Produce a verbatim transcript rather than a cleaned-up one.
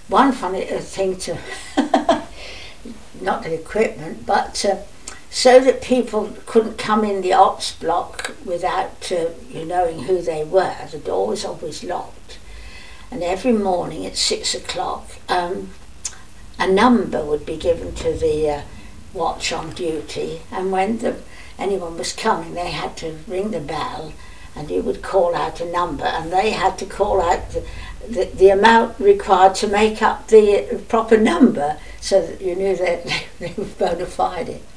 one funny thing to, not the equipment, but uh, so that people couldn't come in the ops block without uh, you knowing who they were. The door was always locked. And every morning at six o'clock, um, a number would be given to the uh, watch on duty, and when the, anyone was coming, they had to ring the bell, and you would call out a number, and they had to call out the, the, the amount required to make up the proper number, so that you knew that they, they were bona fide.